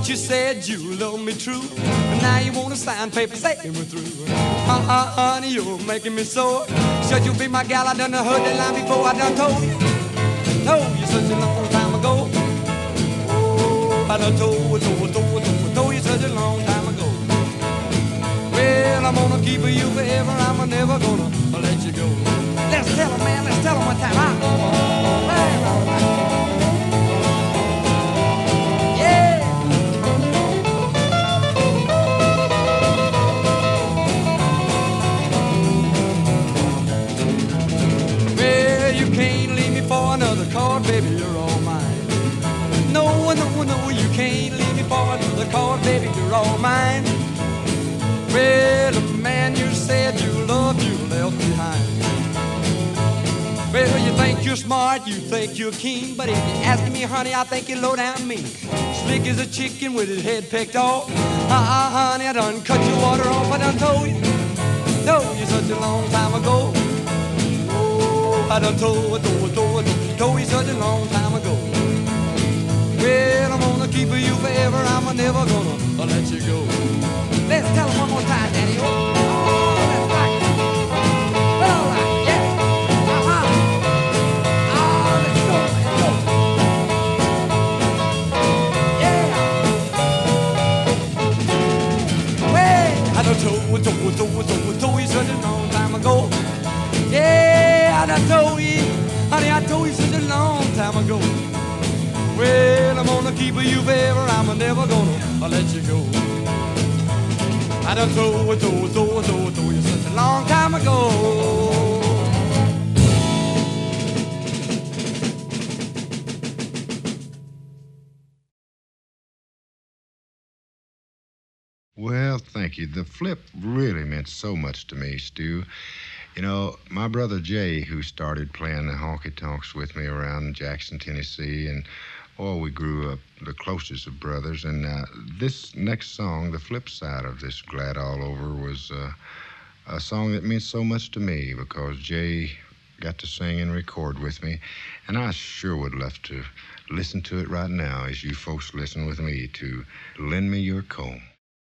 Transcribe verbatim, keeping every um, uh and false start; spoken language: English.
you said you love me true, but now you wanna sign papers saying we're through. Uh-uh, honey, you're making me sore. Said you'll be my gal, I done heard that line before. I done told you, told you such a long time ago. Oh, I done told, told, told, told, told you such a long time ago. Well, I'm gonna keep you forever, I'm never gonna let you go. Let's tell 'em, man, let's tell 'em one time. Huh? Yeah. Well, you can't leave me for another card, baby, you're all mine. No, no, no, you can't leave me for another card, baby, you're all mine. Well, the man you said you loved, you left behind. Well, you think you're smart, you think you're keen, but if you're asking me, honey, I think you're low down mean. Slick as a chicken with his head pecked off. Uh-uh, honey, I done cut your water off. I done told you, told you such a long time ago. Oh, I done told, told, told, told, told you such a long time ago. Well, I'm gonna keep you forever, I'm never gonna let you go. Let's tell them one more time, Daddy. Oh, that's right. Well, all right, yeah. Uh-huh. Oh, let's go, let's go. Yeah. Well, I done told, told, told, told, told you such a long time ago. Yeah, I done told you, honey, I told you such a long time ago. Well, I'm gonna keep you forever, I'm never gonna let you go. I done told, told, told, told, told you such a long time ago. Well, thank you. The flip really meant so much to me, Stu. You know, my brother Jay, who started playing the honky-tonks with me around Jackson, Tennessee, and, oh, we grew up the closest of brothers. And uh, this next song, the flip side of this Glad All Over, was uh, a song that meant so much to me because Jay got to sing and record with me. And I sure would love to listen to it right now as you folks listen with me to Lend Me Your Comb.